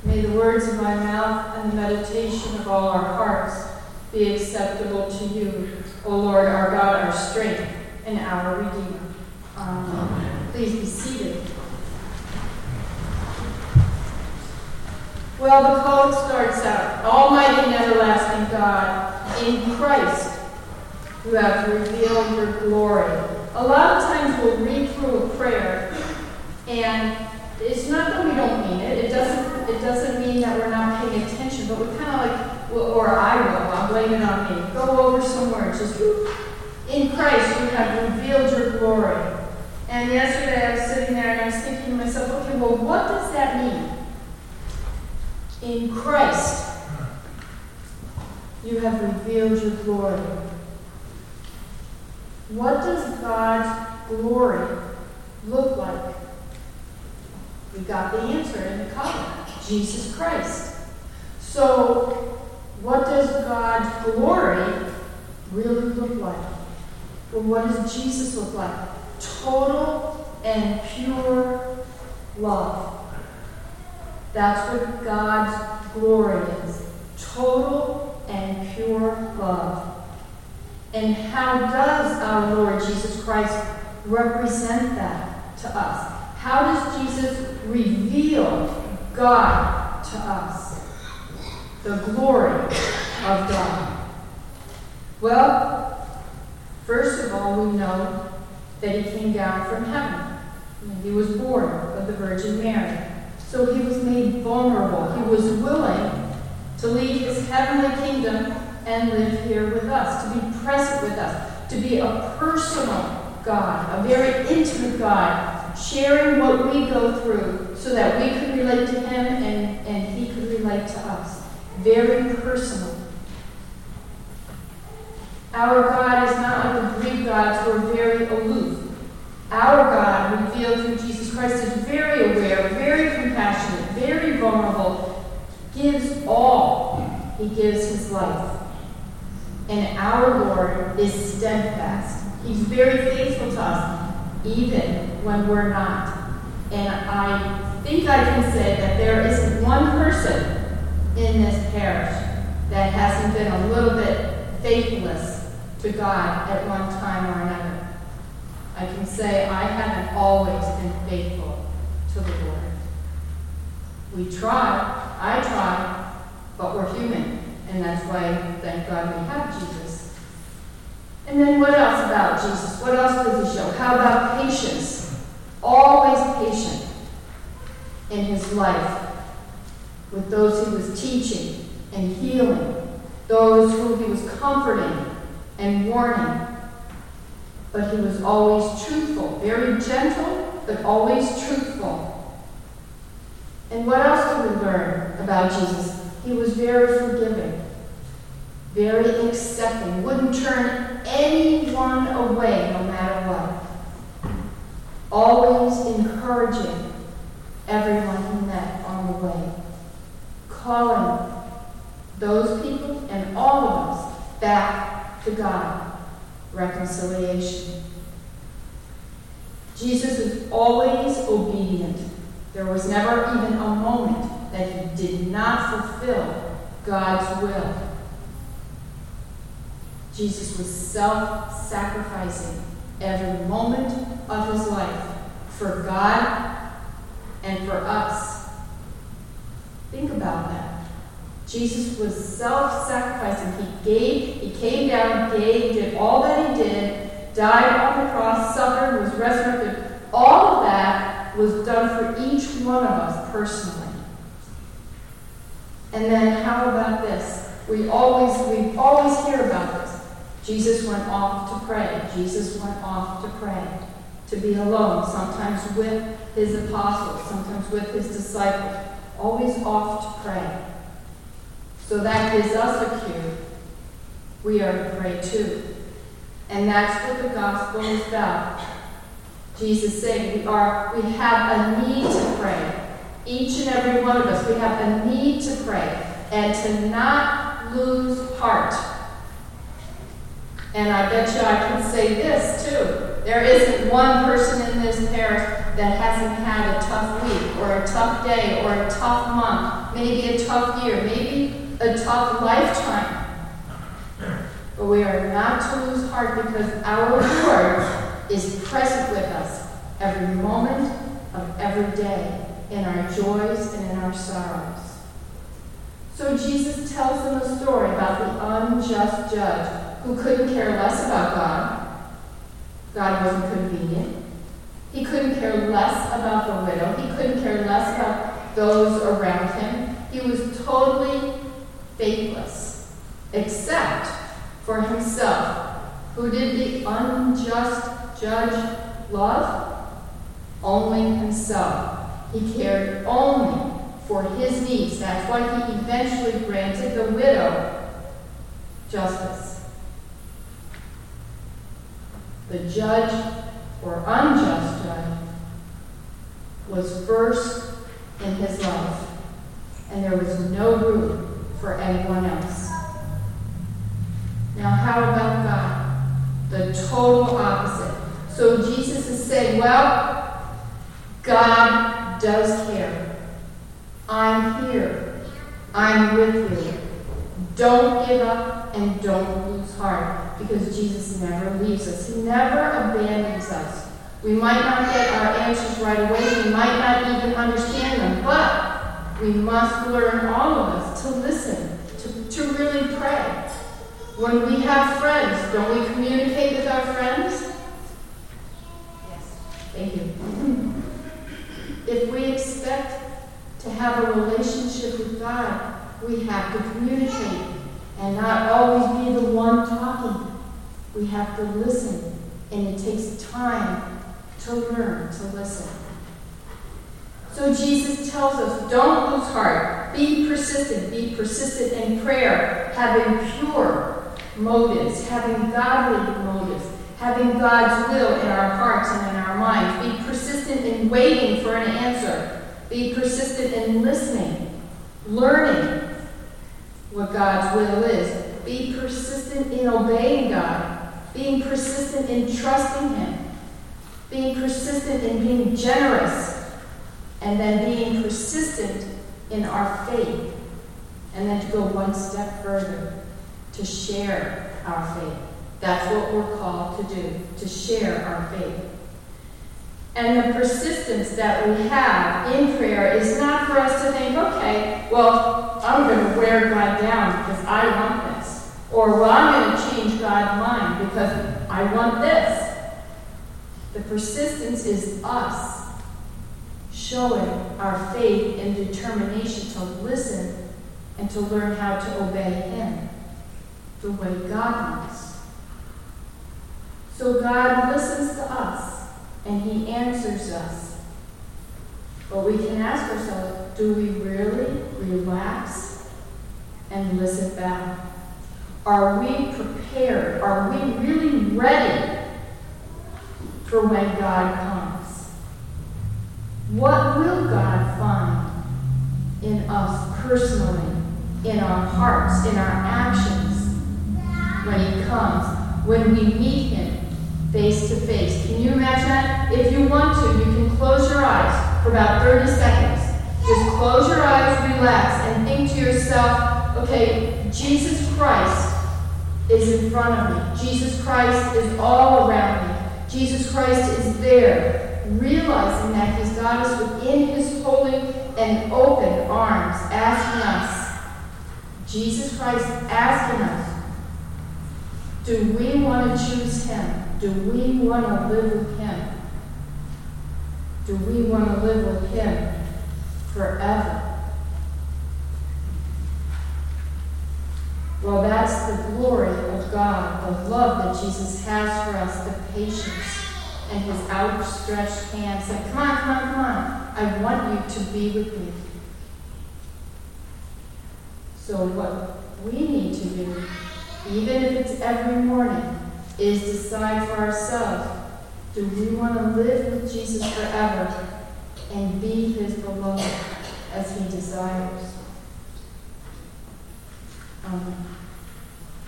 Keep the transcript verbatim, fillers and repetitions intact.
May the words of my mouth and the meditation of all our hearts be acceptable to you, O Lord, our God, our strength, and our Redeemer. Amen. Amen. Please be seated. Well, the poem starts out, Almighty and everlasting God, in Christ, you have revealed your glory. A lot of times we'll read through a prayer, and it's not that we don't mean it. It doesn't It doesn't mean that we're not paying attention, but we kind of like, or I will, I'll blame it on me. Go over somewhere, just, whoop. In Christ you have revealed your glory. And yesterday I was sitting there and I was thinking to myself, okay, well, what does that mean? In Christ, you have revealed your glory. What does God's glory look like? We got the answer in the column, Jesus Christ. So, what does God's glory really look like? Well, what does Jesus look like? Total and pure love. That's what God's glory is. Total and pure love. And how does our Lord Jesus Christ represent that to us? How does Jesus reveal God to us? The glory of God. Well, first of all, we know that he came down from heaven. He was born of the Virgin Mary. So he was made vulnerable. He was willing to leave his heavenly kingdom and live here with us, to be present with us, to be a personal God, a very intimate God, sharing what we go through so that we could relate to him and, and he could relate to us. Very personal. Our God is not like the Greek gods who are very aloof. Our God, revealed through Jesus Christ, is very aware, very compassionate, very vulnerable, gives all. He gives his life. And our Lord is steadfast. He's very faithful to us, even when we're not. And I think I can say that there isn't one person in this parish that hasn't been a little bit faithless to God at one time or another. I can say I haven't always been faithful to the Lord. We try, I try, but we're human. And that's why, thank God, we have Jesus. And then what else about Jesus? What else does he show? How about patience? Always patient in his life with those he was teaching and healing, those who he was comforting and warning. But he was always truthful, very gentle, but always truthful. And what else do we learn about Jesus? He was very forgiving, very accepting, wouldn't turn anyone away no matter what. Always encouraging everyone he met on the way. Calling those people and all of us back to God. Reconciliation. Jesus is always obedient. There was never even a moment that he did not fulfill God's will. Jesus was self-sacrificing every moment of his life for God and for us. Think about that. Jesus was self-sacrificing. He gave, he came down, gave, did all that he did, died on the cross, suffered, was resurrected. All of that was done for each one of us personally. And then how about this? We always, we always hear about this. Jesus went off to pray. Jesus went off to pray, to be alone, sometimes with his apostles, sometimes with his disciples, always off to pray. So that gives us a cue. We are to pray too. And that's what the gospel is about. Jesus saying we are, we have a need to pray. Each and every one of us, we have a need to pray and to not lose heart. And I bet you I can say this too. There isn't one person in this parish that hasn't had a tough week, or a tough day, or a tough month, maybe a tough year, maybe a tough lifetime. But we are not to lose heart, because our Lord is present with us every moment of every day, in our joys and in our sorrows. So Jesus tells them a story about the unjust judge who couldn't care less about God. God wasn't convenient. He couldn't care less about the widow. He couldn't care less about those around him. He was totally faithless, except for himself. Who did the unjust judge love? Only himself. He cared only for his needs. That's why he eventually granted the widow justice. The judge or unjust judge was first in his life, and there was no room for anyone else. Now, how about God? The total opposite. So Jesus is saying, well, God does care. I'm here. I'm with you. Don't give up and don't lose heart, because Jesus never leaves us. He never abandons us. We might not get our answers right away. We might not even understand them, but we must learn, all of us, to listen, to, to really pray. When we have friends, don't we communicate with our friends? Yes. Thank you. If we expect to have a relationship with God, we have to communicate and not always be the one talking. We have to listen, and it takes time to learn to listen. So Jesus tells us, don't lose heart. Be persistent. Be persistent in prayer, having pure motives, having godly motives, having God's will in our hearts and in our minds. Be persistent in waiting for an answer. Be persistent in listening, learning what God's will is. Be persistent in obeying God. Being persistent in trusting Him. Being persistent in being generous. And then being persistent in our faith. And then to go one step further, to share our faith. That's what we're called to do, to share our faith. And the persistence that we have in prayer is not for us to think, okay, well, I'm going to wear God down because I want this. Or, well, I'm going to change God's mind because I want this. The persistence is us showing our faith and determination to listen and to learn how to obey Him the way God wants. So God listens to us and He answers us. But we can ask ourselves, do we really relax and listen back? Are we prepared? Are we really ready for when God comes? What will God find in us personally, in our hearts, in our actions when He comes, when we meet Him face to face? Can you imagine that? If you want to, you can close your eyes for about thirty seconds. Just close your eyes, relax, and think to yourself, okay, Jesus Christ is in front of me. Jesus Christ is all around me. Jesus Christ is there. Realizing that He's got us within His holy and open arms, asking us, Jesus Christ asking us, do we want to choose Him? Do we want to live with Him? Do we want to live with Him forever? Well, that's the glory of God, the love that Jesus has for us, the patience, and His outstretched hand saying, come on, come on, come on. I want you to be with me. So what we need to do, even if it's every morning, is decide for ourselves, do we want to live with Jesus forever and be His beloved as He desires? Amen.